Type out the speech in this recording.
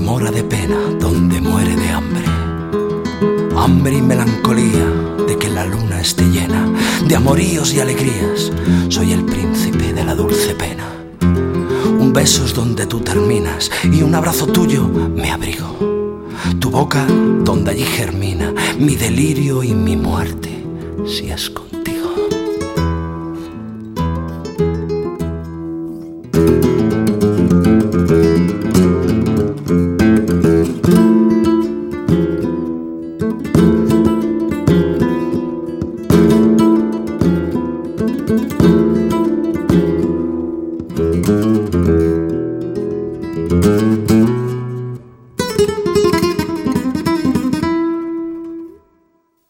mora de pena donde muere de hambre. Hambre y melancolía de que la luna esté llena de amoríos y alegrías. Soy el príncipe de la dulce pena. Un beso es donde tú terminas y un abrazo tuyo me abrigo. Tu boca donde allí germina mi delirio y mi muerte, si es contigo.